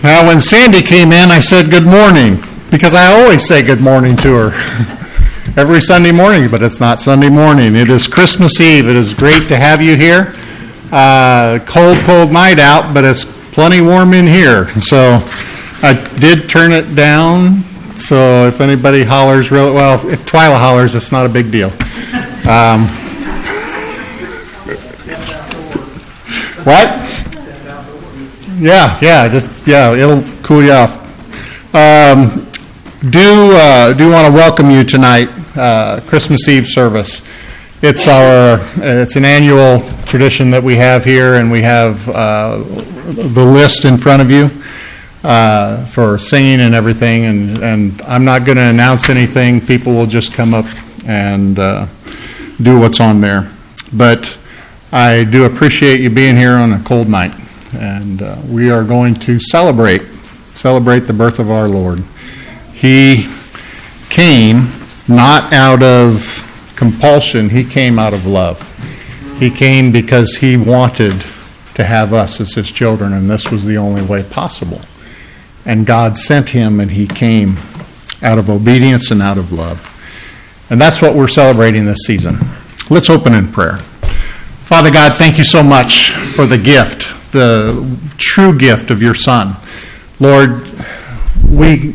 Now, when Sandy came in, I said good morning, because I always say good morning to her every Sunday morning, but it's not Sunday morning. It is Christmas Eve. It is great to have you here. Cold night out, but it's plenty warm in here. So I did turn it down, so if anybody hollers really well, if Twyla hollers, it's not a big deal. What? Yeah, it'll cool you off. Do want to welcome you tonight, Christmas Eve service. It's an annual tradition that we have here, and we have the list in front of you for singing and everything. And I'm not going to announce anything. People will just come up and do what's on there. But I do appreciate you being here on a cold night. And we are going to celebrate the birth of our Lord. He came not out of compulsion, he came out of love. He came because he wanted to have us as his children, and this was the only way possible. And God sent him, and he came out of obedience and out of love. And that's what we're celebrating this season. Let's open in prayer. Father God, thank you so much for the gift, the true gift of your Son. Lord, we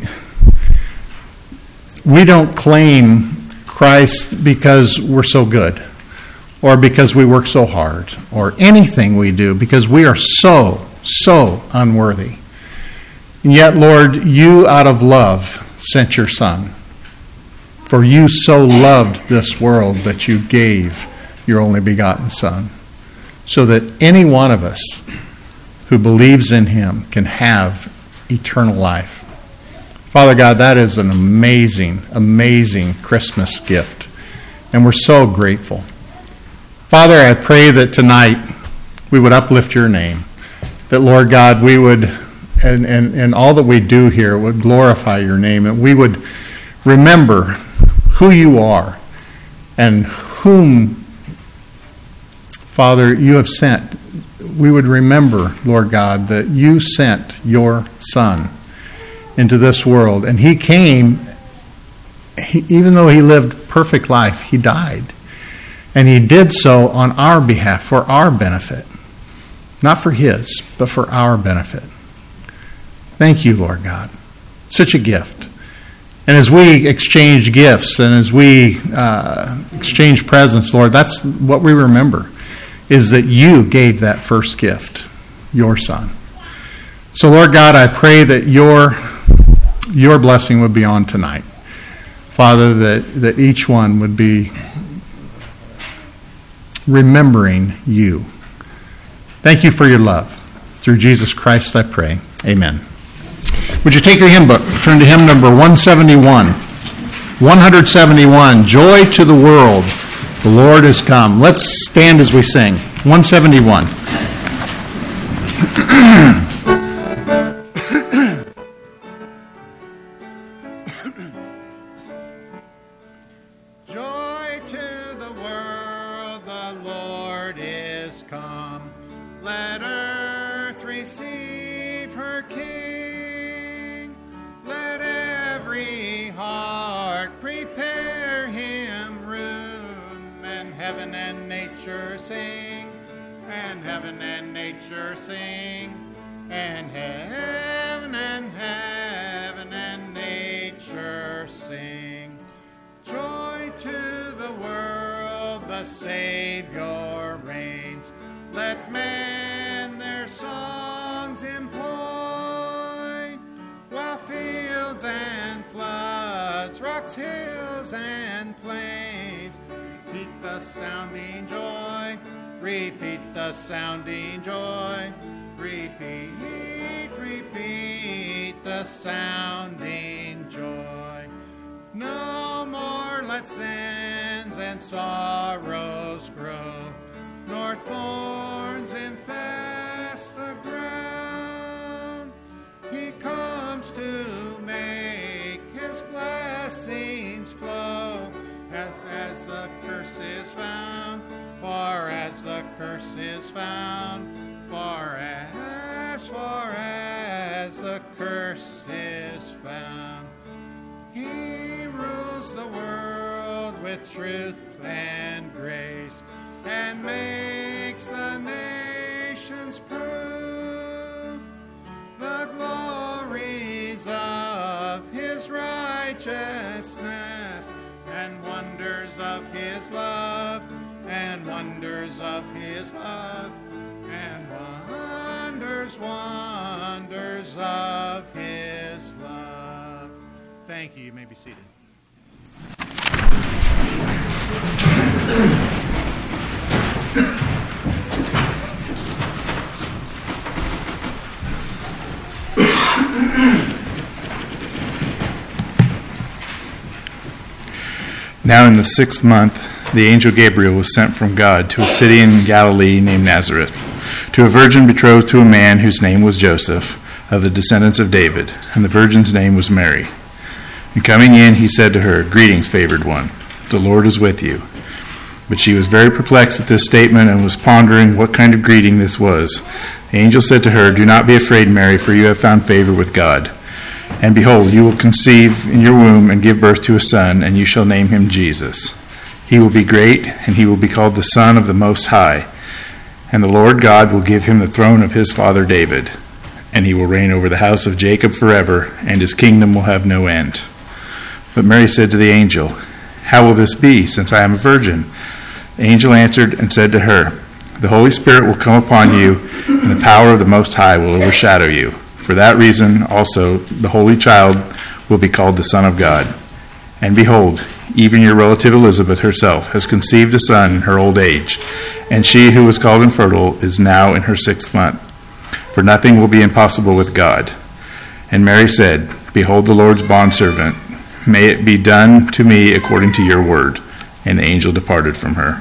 don't claim Christ because we're so good or because we work so hard or anything we do, because we are so unworthy. And yet, Lord, you out of love sent your Son. For you so loved this world that you gave your only begotten Son, so that any one of us who believes in him can have eternal life. Father God, that is an amazing, amazing Christmas gift, and we're so grateful. Father, I pray that tonight we would uplift your name, that, Lord God, we would, and all that we do here would glorify your name, and we would remember who you are and whom, Father, you have sent. We would remember, Lord God, that you sent your Son into this world. And he came, even though he lived perfect life, he died. And he did so on our behalf, for our benefit. Not for his, but for our benefit. Thank you, Lord God. Such a gift. And as we exchange gifts and as we exchange presents, Lord, that's what we remember, is that you gave that first gift, your Son. So, Lord God, I pray that your blessing would be on tonight. Father, that each one would be remembering you. Thank you for your love. Through Jesus Christ I pray. Amen. Would you take your hymn book, turn to hymn number 171. 171, Joy to the World. The Lord is come. Let's stand as we sing. 171. Joy to the world, the Lord is come. Let earth receive her King. Let every heart prepare him room, and heaven and nature sing, and heaven and nature sing, and heaven and nature sing. Joy to the world, the Savior reigns. Let men their songs employ, while fields and floods, rocks, hills, and plains repeat the sounding joy. Repeat the sounding joy. Repeat the sounding joy. No more let sins and sorrows grow, nor thorns infest the ground. He comes to make his blessings flow, as the curse is found, far as the curse is found, far as the the curse is found. He rules the world with truth and grace, and makes the nations prove the glories of his righteousness, and wonders of his love, and wonders of his love, and wonders of his love. Thank you. You may be seated. Now in the 6th month, the angel Gabriel was sent from God to a city in Galilee named Nazareth, to a virgin betrothed to a man whose name was Joseph, of the descendants of David, and the virgin's name was Mary. And coming in, he said to her, "Greetings, favored one, the Lord is with you." But she was very perplexed at this statement and was pondering what kind of greeting this was. The angel said to her, "Do not be afraid, Mary, for you have found favor with God. And behold, you will conceive in your womb and give birth to a son, and you shall name him Jesus. He will be great, and he will be called the Son of the Most High. And the Lord God will give him the throne of his father David, and he will reign over the house of Jacob forever, and his kingdom will have no end." But Mary said to the angel, "How will this be, since I am a virgin?" The angel answered and said to her, "The Holy Spirit will come upon you, and the power of the Most High will overshadow you. For that reason also the Holy Child will be called the Son of God. And behold, even your relative Elizabeth herself has conceived a son in her old age, and she who was called infertile is now in her 6th month. For nothing will be impossible with God." And Mary said, "Behold the Lord's bondservant. May it be done to me according to your word." And the angel departed from her.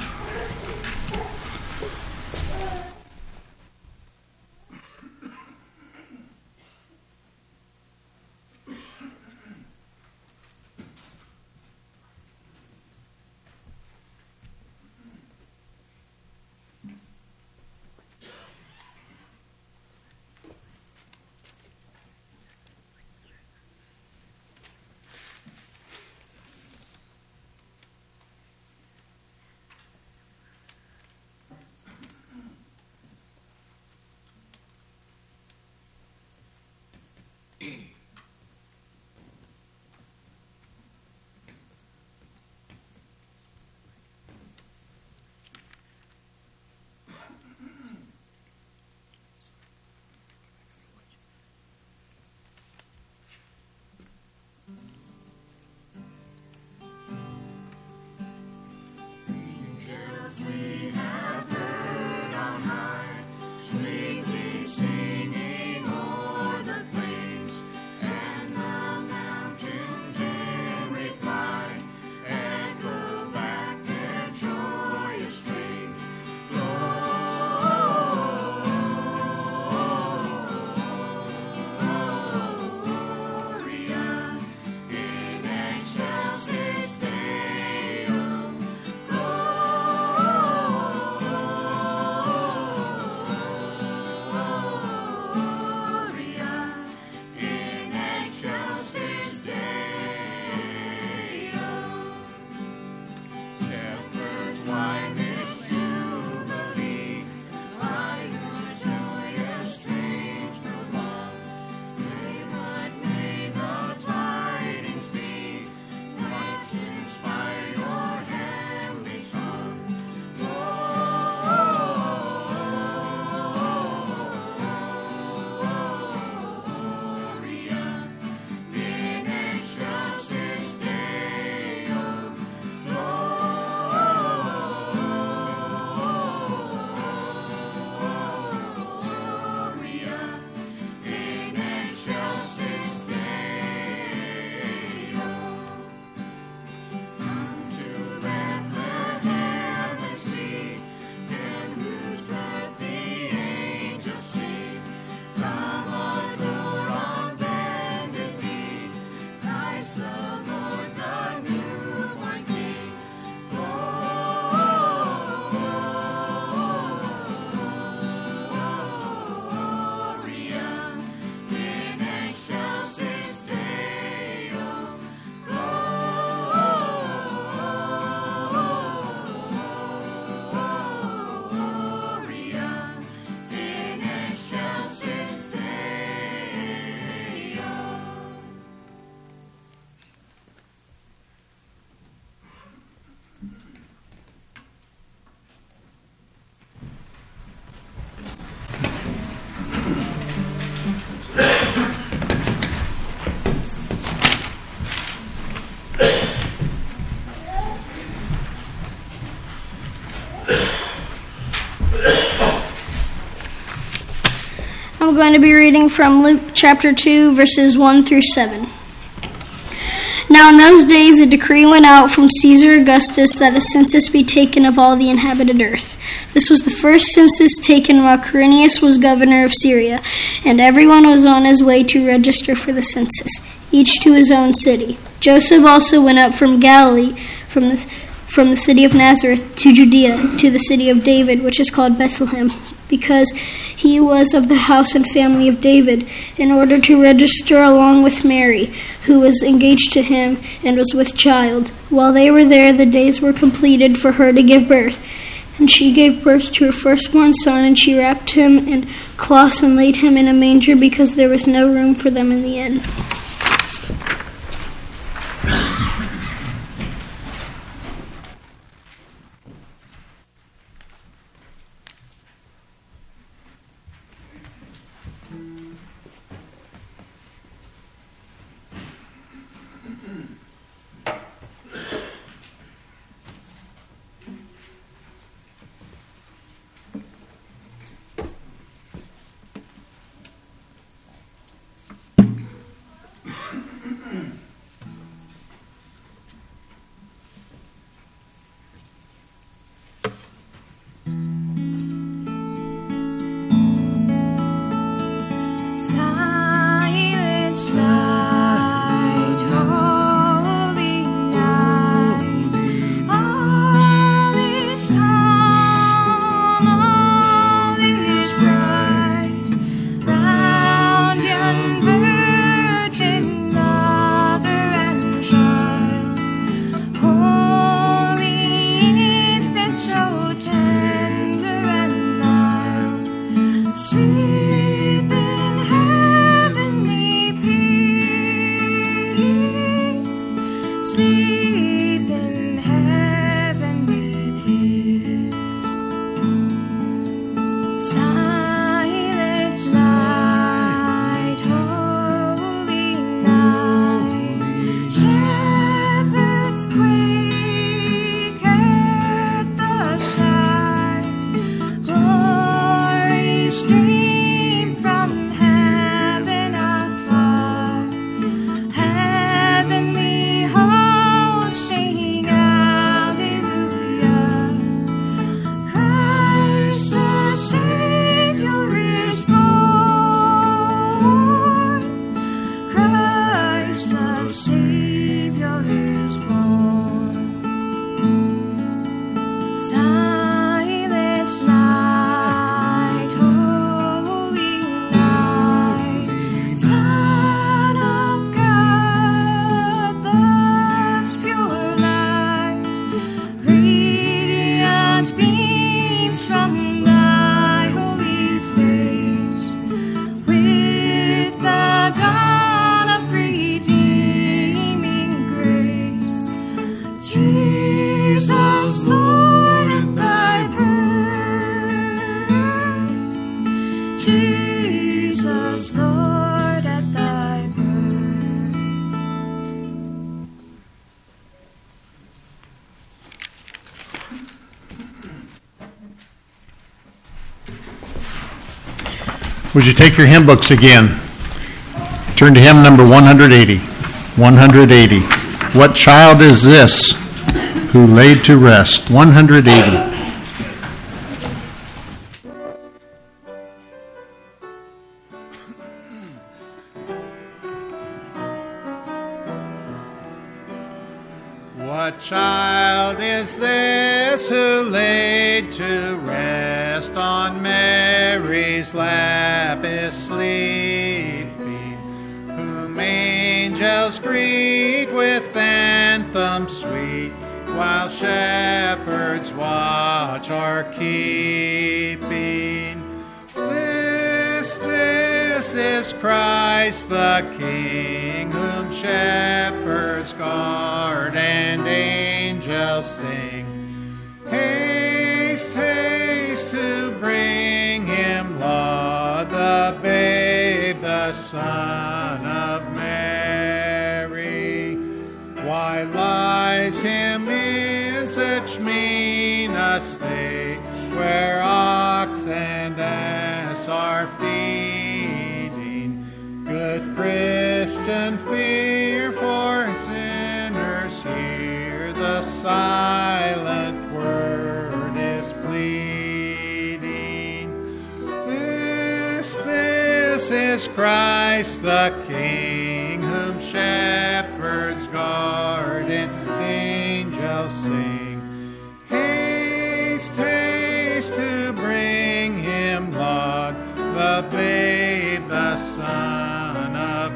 I'm going to be reading from Luke chapter 2, verses 1 through 7. Now in those days a decree went out from Caesar Augustus that a census be taken of all the inhabited earth. This was the first census taken while Quirinius was governor of Syria, and everyone was on his way to register for the census, each to his own city. Joseph also went up from Galilee, from the city of Nazareth to Judea, to the city of David, which is called Bethlehem, because he was of the house and family of David, in order to register along with Mary, who was engaged to him and was with child. While they were there, the days were completed for her to give birth. And she gave birth to her firstborn son, and she wrapped him in cloths and laid him in a manger, because there was no room for them in the inn. Would you take your hymn books again? Turn to hymn number 180. 180. What child is this who laid to rest? 180. What child is this who laid to rest on Mary's lap is sleeping, whom angels greet with anthems sweet, while shepherds watch are keeping? This is Christ the King, whom shepherds guard and angels sing. Haste, haste to bring him laud, the babe, the Son of Mary? Why lies him in such mean a state, where ox and ass are feeding? Good Christian, fear, for sinners hear the silent word is pleading. This is Christ the King, whom shepherds guard and angels sing. Haste, haste to bring him, Lord, the babe, the Son of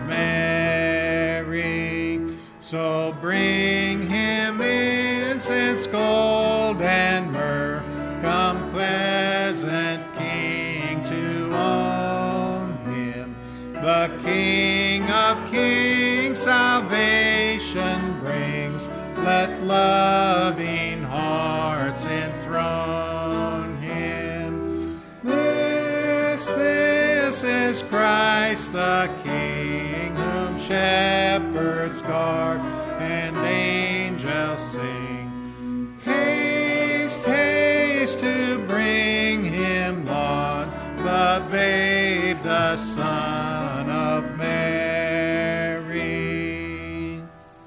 Mary. So bring him incense, gold, and myrrh. Come, pleasant King, to own him. The King of kings salvation brings. Let loving hearts enthrone him. This is Christ the King, whom shepherds guard and angels sing. Haste, haste to bring him, Lord, the babe, the Son of Mary.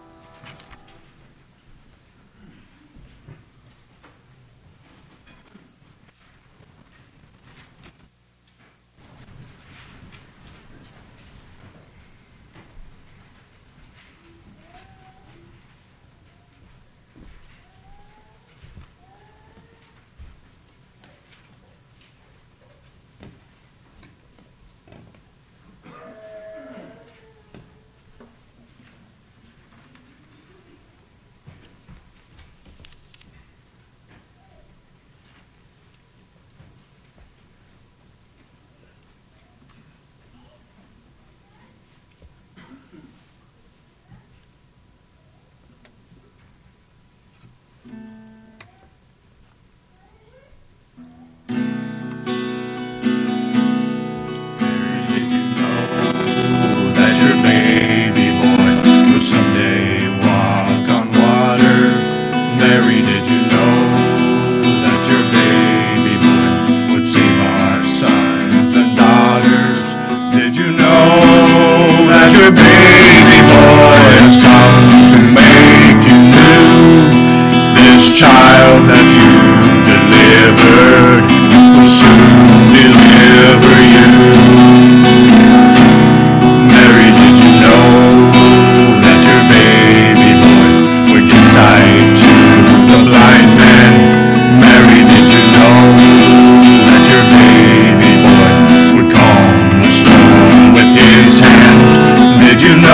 Your baby boy has come to make you new. This child that you delivered will soon deliver you. Mary, did you know that your baby boy would give sight to the blind man? Mary, did you know that your baby boy would calm the storm with his hand? Did you know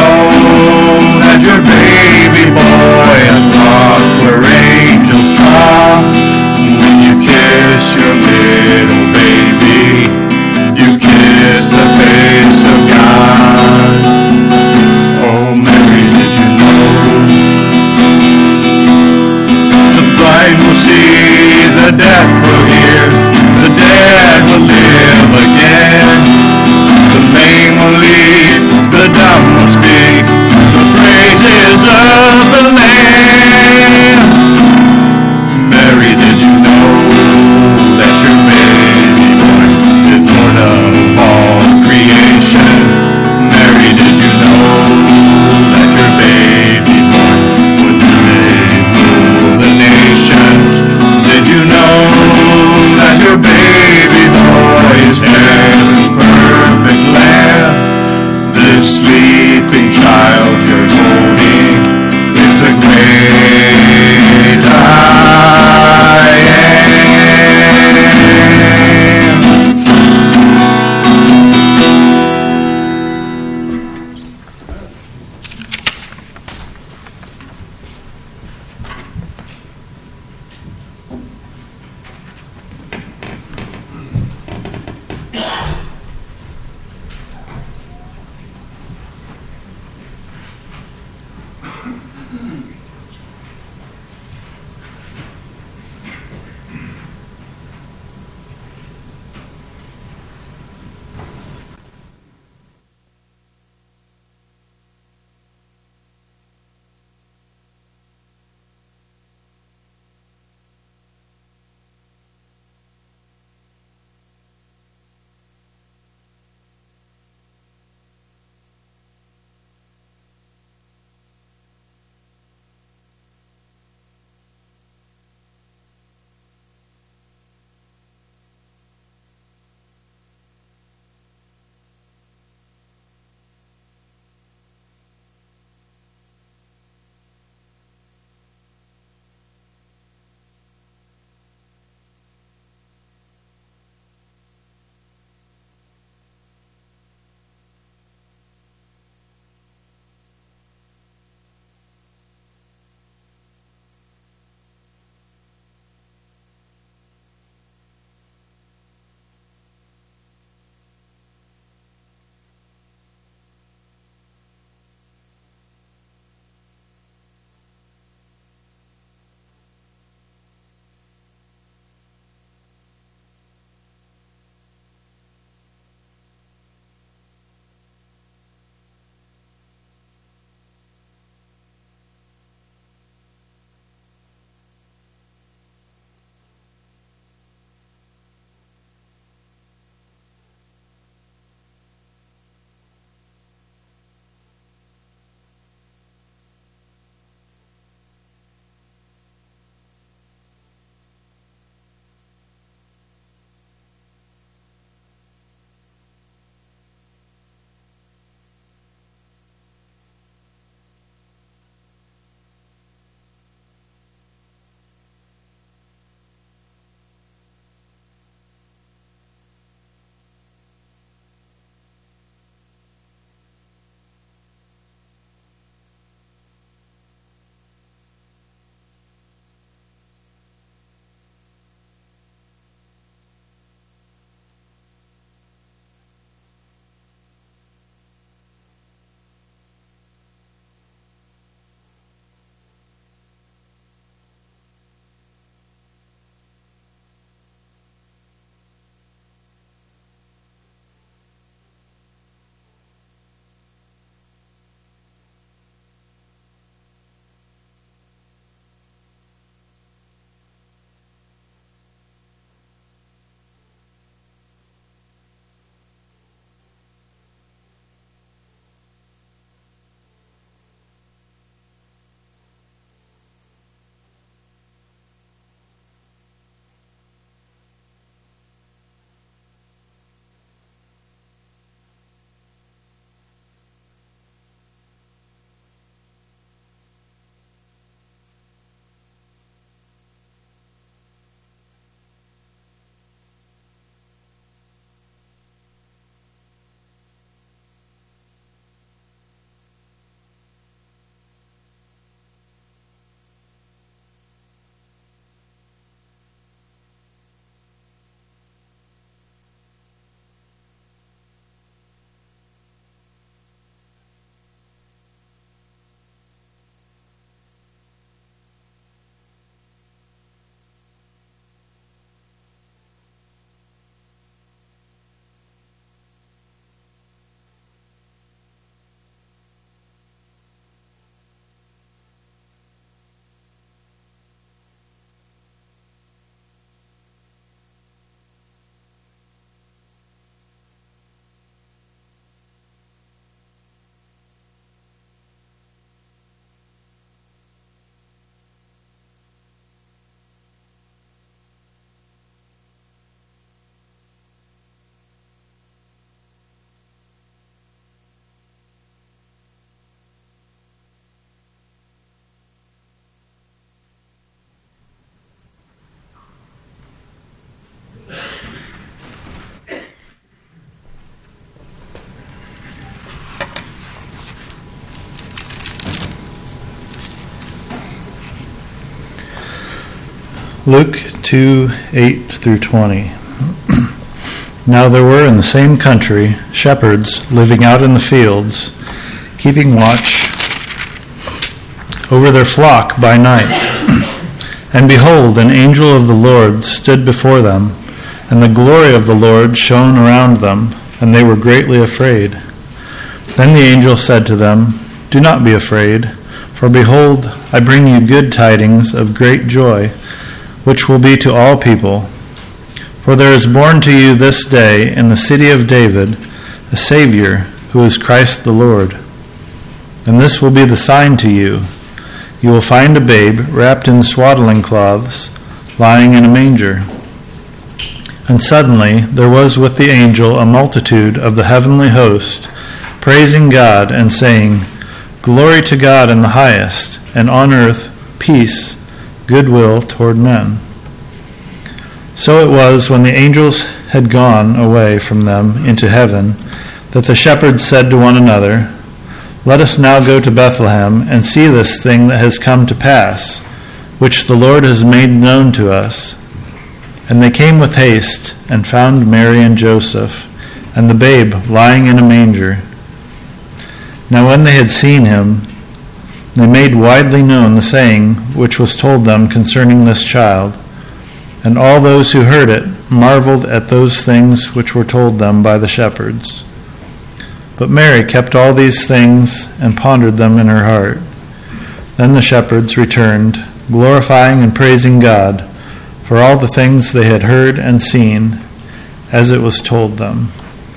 Luke 2:8-20. Now there were in the same country shepherds living out in the fields, keeping watch over their flock by night. And behold, an angel of the Lord stood before them, and the glory of the Lord shone around them, and they were greatly afraid. Then the angel said to them, Do not be afraid, for behold, I bring you good tidings of great joy, which will be to all people. For there is born to you this day in the city of David a Savior, who is Christ the Lord. And this will be the sign to you. You will find a babe wrapped in swaddling cloths, lying in a manger. And suddenly there was with the angel a multitude of the heavenly host, praising God and saying, Glory to God in the highest, and on earth peace, goodwill toward men. So it was when the angels had gone away from them into heaven, that the shepherds said to one another, Let us now go to Bethlehem and see this thing that has come to pass, which the Lord has made known to us. And they came with haste and found Mary and Joseph, and the babe lying in a manger. Now when they had seen him, they made widely known the saying which was told them concerning this child. And all those who heard it marveled at those things which were told them by the shepherds. But Mary kept all these things and pondered them in her heart. Then the shepherds returned, glorifying and praising God for all the things they had heard and seen, as it was told them.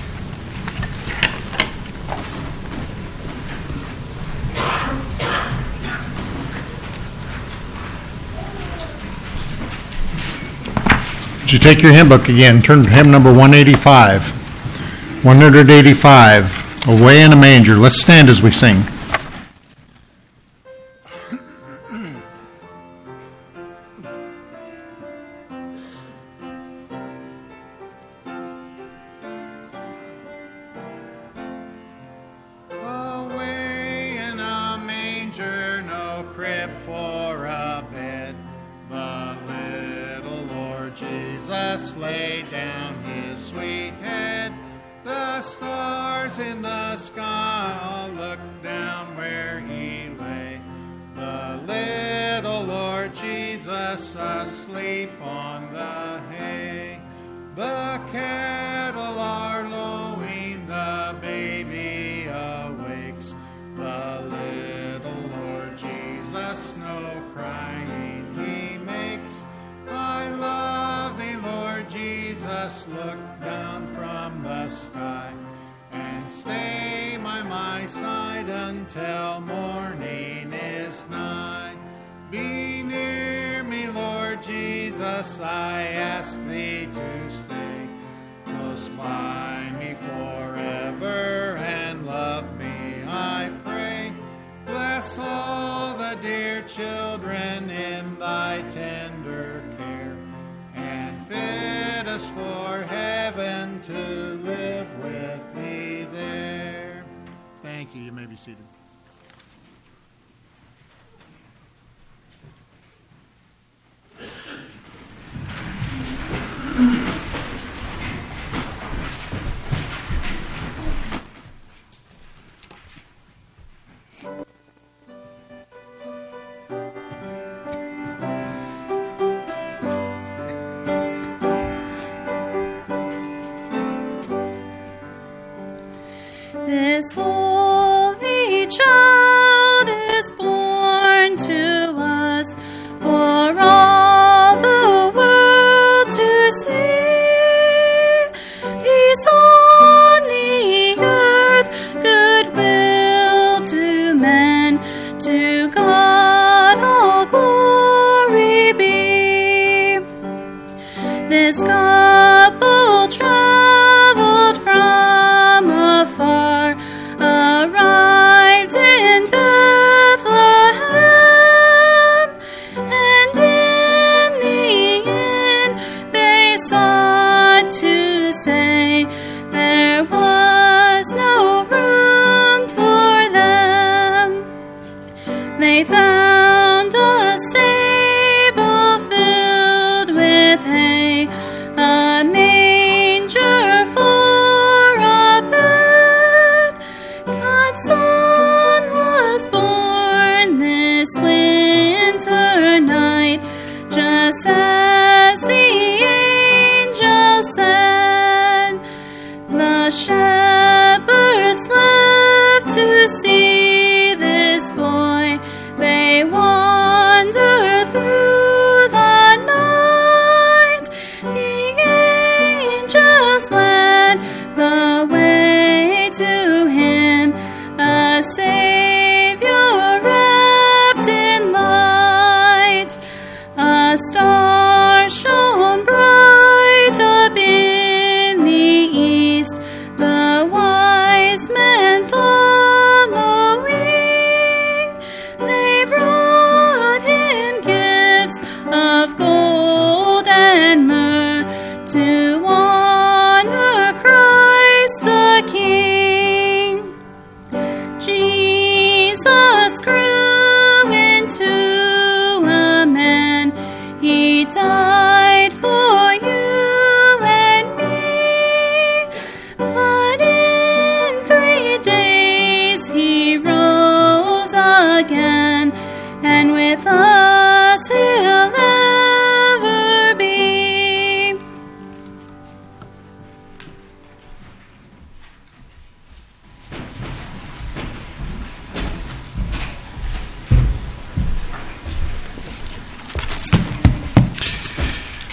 Would you take your hymn book again? Turn to hymn number 185. 185, Away in a Manger. Let's stand as we sing. Away in a manger, no crib for a bed, the little Lord Jesus laid down his sweet head. The stars in the sky all looked down where he lay. The little Lord Jesus asleep on the hay. The cattle are lowing, the baby awakes. The little Lord Jesus no crying he makes. I love thee, Lord Jesus, look down from the sky and stay by my side until morning is nigh. Be near me, Lord Jesus, I ask thee to stay close by me forever and love me, I pray. Bless all the dear children in thy tender care, and fit us for heaven to live with thee there. Thank you. You may be seated. This holy child is born to us for all the world to see. Peace on the earth, goodwill to men, to God all glory be. This couple traveled from afar, arrived in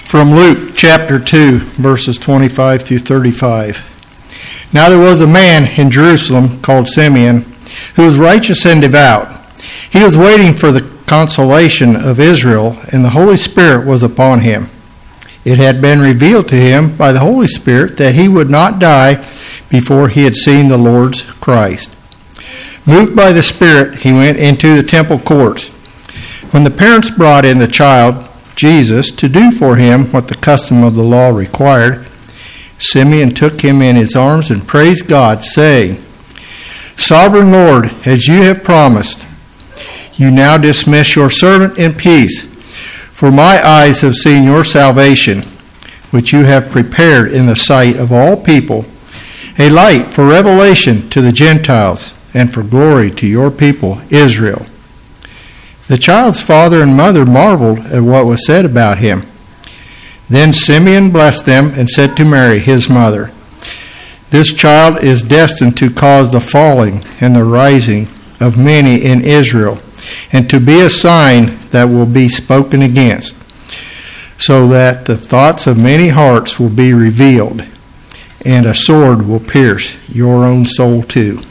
From Luke chapter 2, verses 25 through 35. Now there was a man in Jerusalem called Simeon, who was righteous and devout. He was waiting for the consolation of Israel, and the Holy Spirit was upon him. It had been revealed to him by the Holy Spirit that he would not die before he had seen the Lord's Christ. Moved by the Spirit, he went into the temple courts. When the parents brought in the child, Jesus, to do for him what the custom of the law required, Simeon took him in his arms and praised God, saying, Sovereign Lord, as you have promised, you now dismiss your servant in peace, for my eyes have seen your salvation, which you have prepared in the sight of all people, a light for revelation to the Gentiles and for glory to your people, Israel. The child's father and mother marveled at what was said about him. Then Simeon blessed them and said to Mary, his mother, This child is destined to cause the falling and the rising of many in Israel, and to be a sign that will be spoken against, so that the thoughts of many hearts will be revealed, and a sword will pierce your own soul too.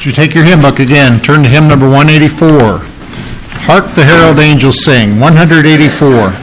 Would you take your hymn book again? Turn to hymn number 184. Hark the herald angels sing, 184.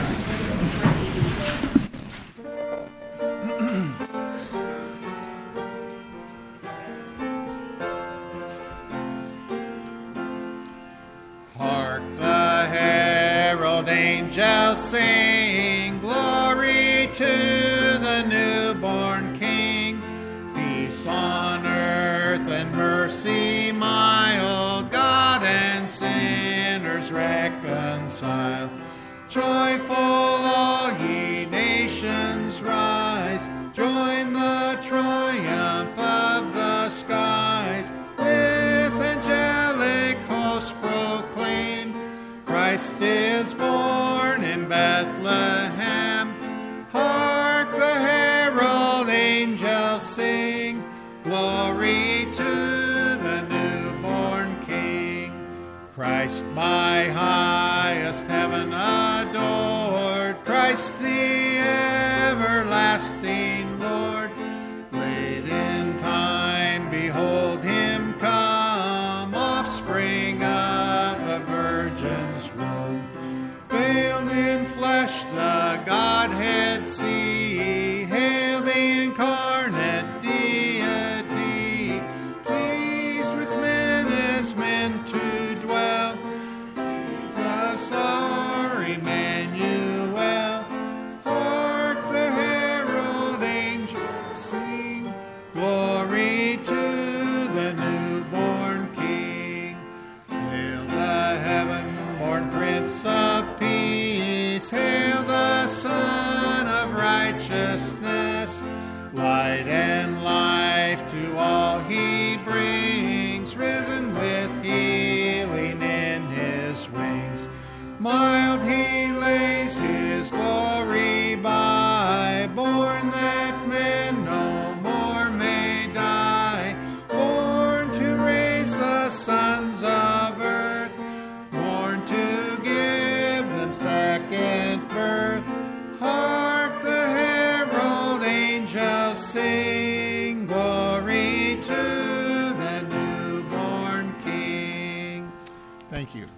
Hark the herald angels sing, glory to the newborn King. Peace on earth and mercy mild, God and sinners reconcile. Joyful all ye nations rise, join the triumph of the skies. With angelic hosts proclaim, Christ is born in Bethlehem. Hark the herald angels sing, glory to the newborn King. Christ by highest heaven adored, Christ the everlasting Lord. Late in time, behold him come, offspring of the virgin's womb. Veiled in flesh, the Godhead see, hail the incarnate deity. Pleased with men as men to dwell, thus our Emmanuel. Hark the herald angels sing, glory to the newborn King. Hail the heaven-born Prince of Peace, hail the Son of Righteousness. Light and life to all he brings, risen with healing in his wings. Mild he lays his glory by, born that men no more may die, born to raise the sons of earth, born to give them second birth. Hark the herald angels sing, glory to the newborn King. Thank you.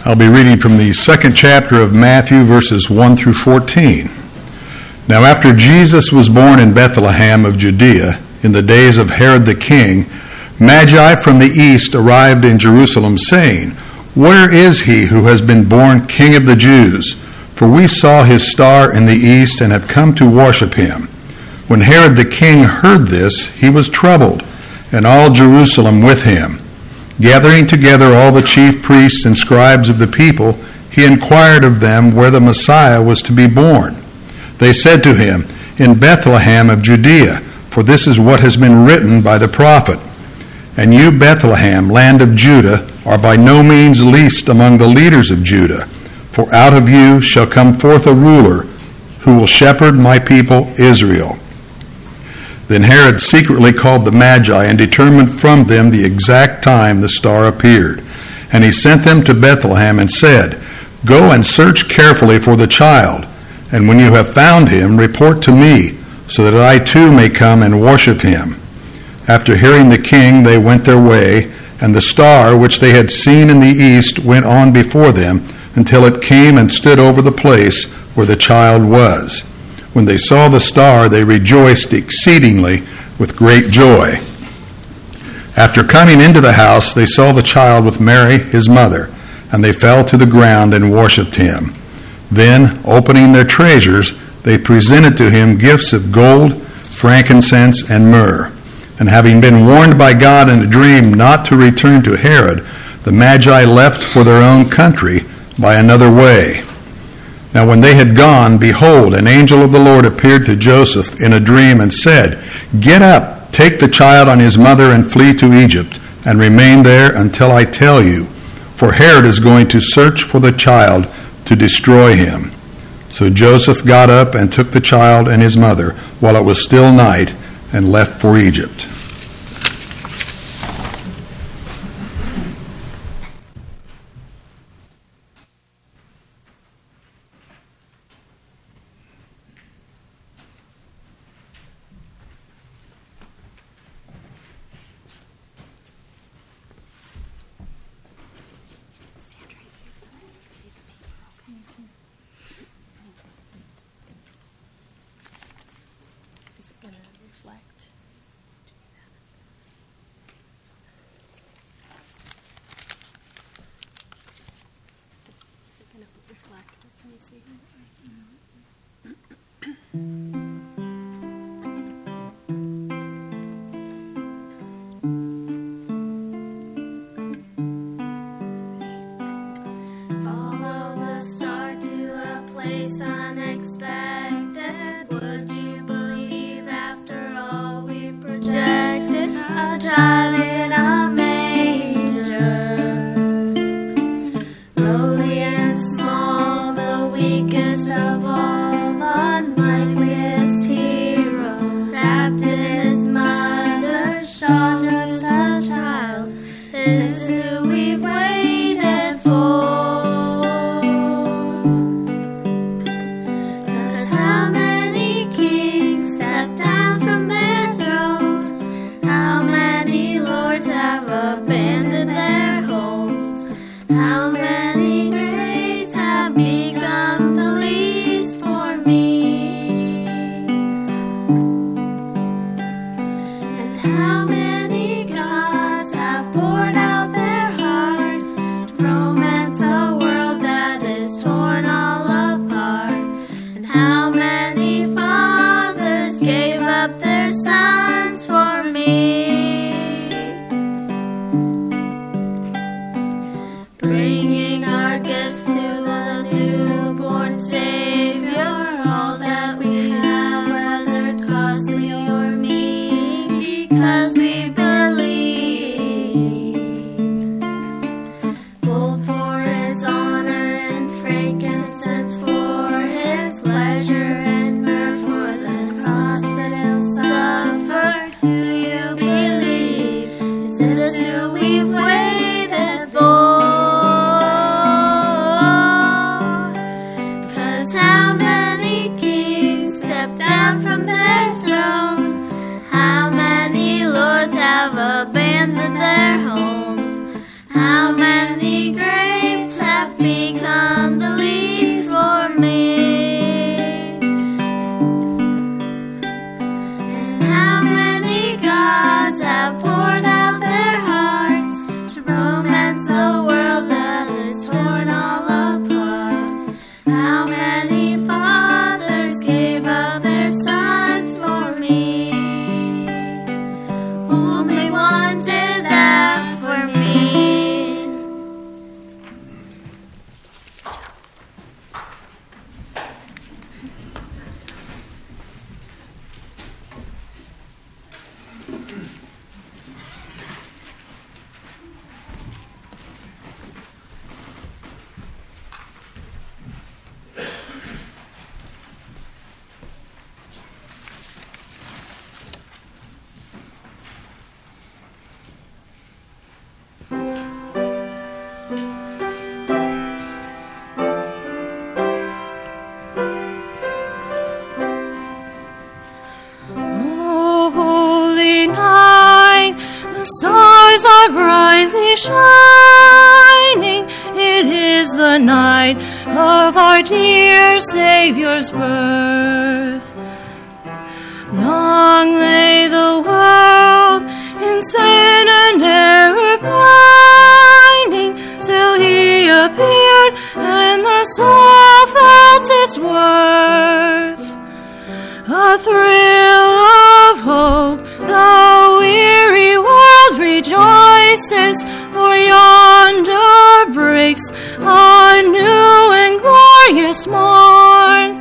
I'll be reading from the second chapter of Matthew, verses 1 through 14. Now after Jesus was born in Bethlehem of Judea, in the days of Herod the king, Magi from the east arrived in Jerusalem, saying, "Where is he who has been born King of the Jews? For we saw his star in the east and have come to worship him." When Herod the king heard this, he was troubled, and all Jerusalem with him. Gathering together all the chief priests and scribes of the people, he inquired of them where the Messiah was to be born. They said to him, "In Bethlehem of Judea, for this is what has been written by the prophet. And you, Bethlehem, land of Judah, are by no means least among the leaders of Judah, for out of you shall come forth a ruler who will shepherd my people Israel." Then Herod secretly called the Magi and determined from them the exact time the star appeared. And he sent them to Bethlehem and said, "Go and search carefully for the child, and when you have found him, report to me, so that I too may come and worship him." After hearing the king, they went their way, and the star which they had seen in the east went on before them until it came and stood over the place where the child was. When they saw the star, they rejoiced exceedingly with great joy. After coming into the house, they saw the child with Mary, his mother, and they fell to the ground and worshipped him. Then, opening their treasures, they presented to him gifts of gold, frankincense, and myrrh. And having been warned by God in a dream not to return to Herod, the Magi left for their own country by another way. Now when they had gone, behold, an angel of the Lord appeared to Joseph in a dream and said, "Get up, take the child and his mother and flee to Egypt, and remain there until I tell you, for Herod is going to search for the child to destroy him." So Joseph got up and took the child and his mother while it was still night and left for Egypt. stars are brightly shining. It is the night of our dear Savior's birth. Long lay the world in sin and error pining, till he appeared and the soul felt its worth. A thrill of hope, the weary world rejoices, for yonder breaks a new and glorious morn.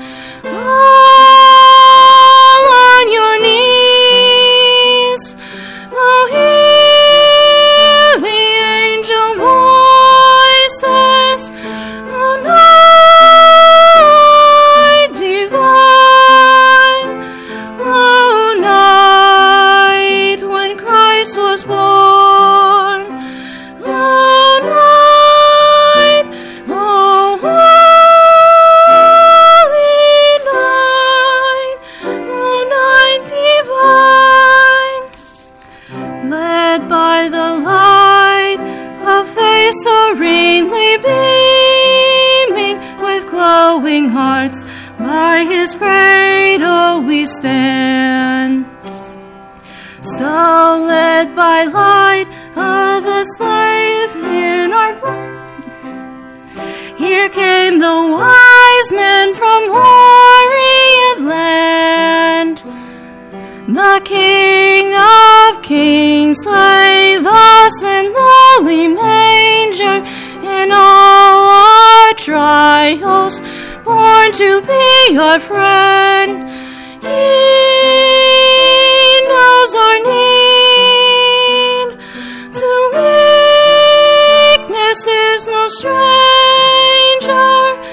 Fall on your knees, oh, hear the angel voices, oh, night divine, oh, night when Christ was born, oh, night, oh, holy night, oh, night divine, led by the light of face serenely beaming, with glowing hearts by his cradle we stand. So led by light of a slave in our here came the wise men from Orient land. The King of Kings lay thus in lowly manger, in all our trials born to be our friend. He knows our need, to weakness is no stranger.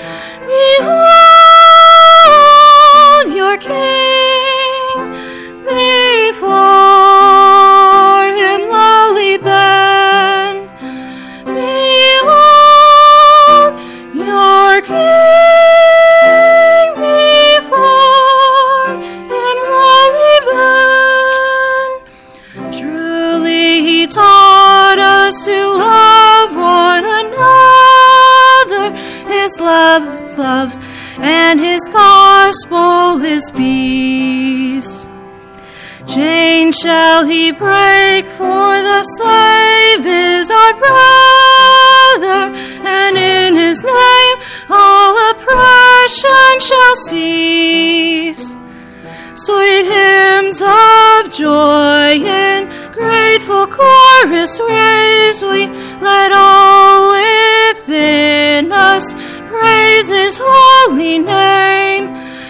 Behold your King, before him lowly bend. Behold your King, before him lowly bend. Truly he taught us to love one another. His love is love, and his gospel is peace. Chains shall he break, for the slave is our brother, and in his name all oppression shall cease. Sweet hymns of joy in grateful chorus raise we, let all within us praise his holy name.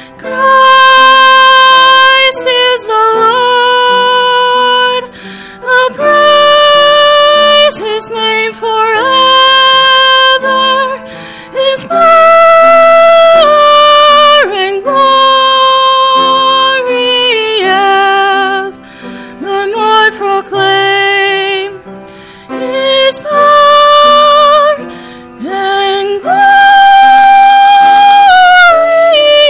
Christ is the Lord, oh, praise his name forever. His power and glory evermore proclaim. His power and glory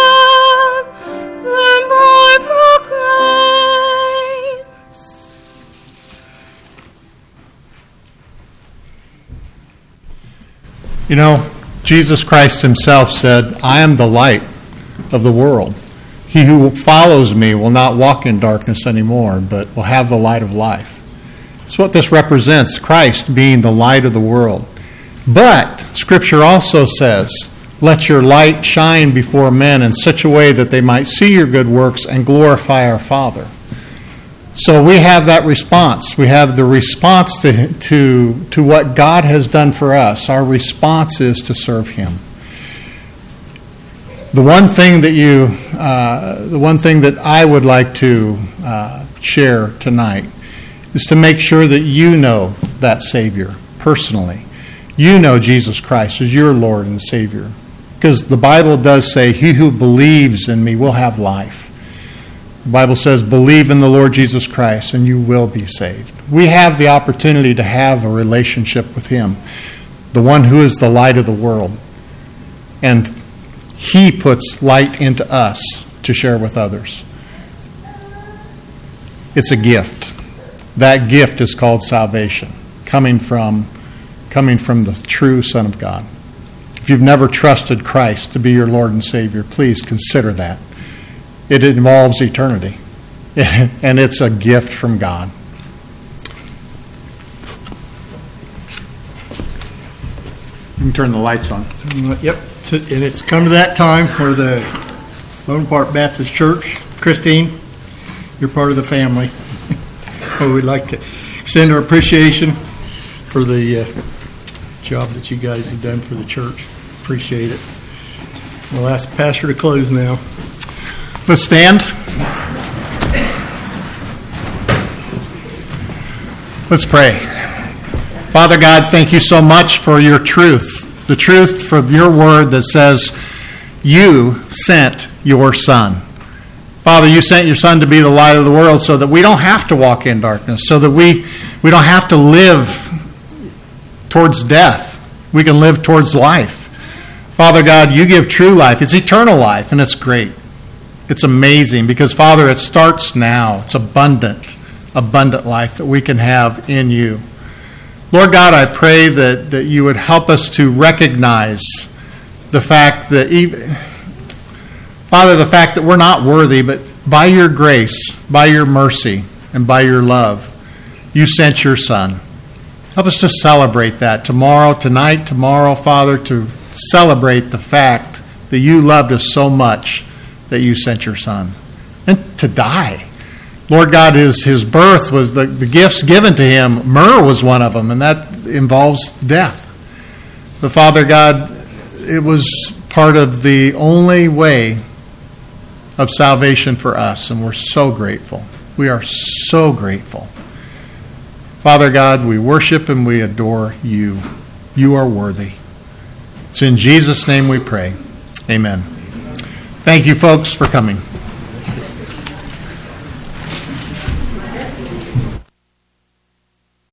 evermore proclaim. You know, Jesus Christ himself said, I am the light of the world. He who follows me will not walk in darkness anymore, but will have the light of life. That's what this represents, Christ being the light of the world. But Scripture also says, let your light shine before men in such a way that they might see your good works and glorify our Father. So we have that response. We have the response to what God has done for us. Our response is to serve him. The one thing that I would like to share tonight is to make sure that you know that Savior personally. You know Jesus Christ as your Lord and Savior. Because the Bible does say, he who believes in me will have life. The Bible says, believe in the Lord Jesus Christ and you will be saved. We have the opportunity to have a relationship with him, the one who is the light of the world. And he puts light into us to share with others. It's a gift. That gift is called salvation, coming from the true Son of God. If you've never trusted Christ to be your Lord and Savior, please consider that. It involves eternity, and it's a gift from God. You can turn the lights on. Yep. And it's come to that time where the Lone Park Baptist Church, Christine, you're part of the family. We'd like to extend our appreciation for the job that you guys have done for the church. Appreciate it. We'll ask the pastor to close now. Let's stand. Let's pray. Father God, thank you so much for your truth, the truth from your word that says you sent your Son. Father, you sent your Son to be the light of the world so that we don't have to walk in darkness, so that we don't have to live towards death. We can live towards life. Father God, you give true life. It's eternal life, and it's great. It's amazing because, Father, it starts now. It's abundant life that we can have in you. Lord God, I pray that you would help us to recognize the fact that Father, the fact that we're not worthy, but by your grace, by your mercy, and by your love, you sent your Son. Help us to celebrate that tonight, tomorrow, Father, to celebrate the fact that you loved us so much that you sent your Son. And to die. Lord God, his birth was the gifts given to him. Myrrh was one of them, and that involves death. But Father God, it was part of the only way of salvation for us, and we're so grateful. We are so grateful. Father God, we worship and we adore you. You are worthy. It's in Jesus' name we pray. Amen. Thank you, folks, for coming.